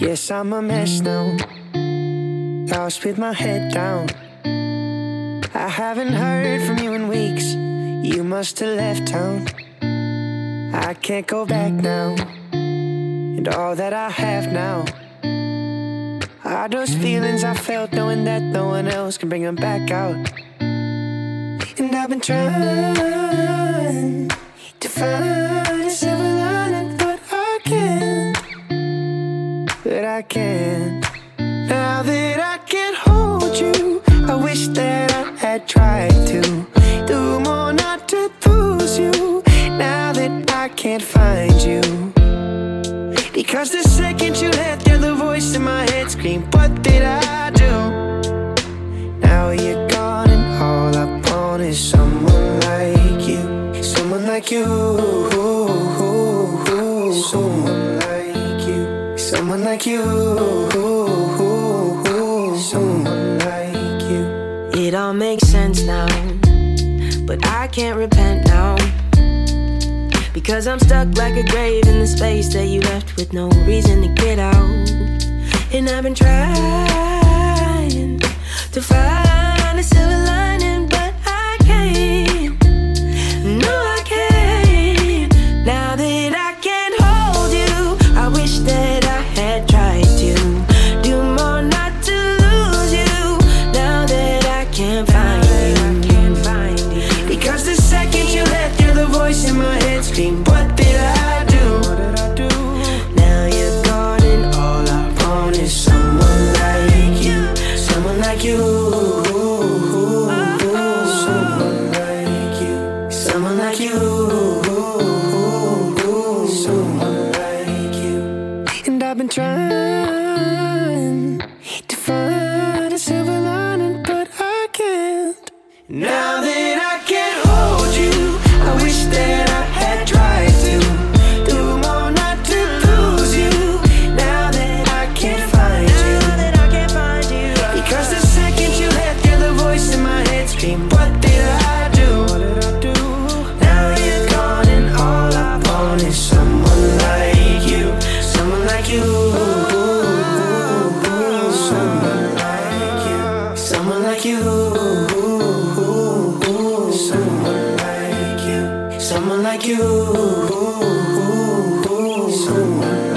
Yes, I'm a mess now, lost with my head down. I haven't heard from you in weeks. You must have left town. I can't go back now, and all that I have now are those feelings I felt, knowing that no one else can bring them back out. And I've been trying to find a silver lining, but I can't. Now that I can't hold you, I wish that I had tried to do more not to lose you. Now that I can't find you, because the second you left, you're the voice in my head scream, what did I do? Now you're gone and all I want is someone like you. Someone like you. Someone like you. Someone like you. Someone like you. It all makes sense now, but I can't repent now, because I'm stuck like a grave in the space that you left with no reason to get out. And I've been trying to find a silver lining, but I can't. No, I can't. Now that I can't hold you, I wish that I had tried to do more not to lose you. Now that I can't find you, because the second you left, you're the voice in my head scream, what did I do? Now you're gone and all I want is someone like you. Someone like you. Someone like you. Someone like you. Someone like you. And I've been trying to find a silver lining, but I can't. Now that I can't hold you, I wish that I had tried to do more not to lose you. Now that I can't find you, because the second you left, you're the voice in my head scream, what did I do? Now you're gone and all I want is someone like you. Someone like you. Someone like you. Someone like you. Someone like you. Someone like you. Someone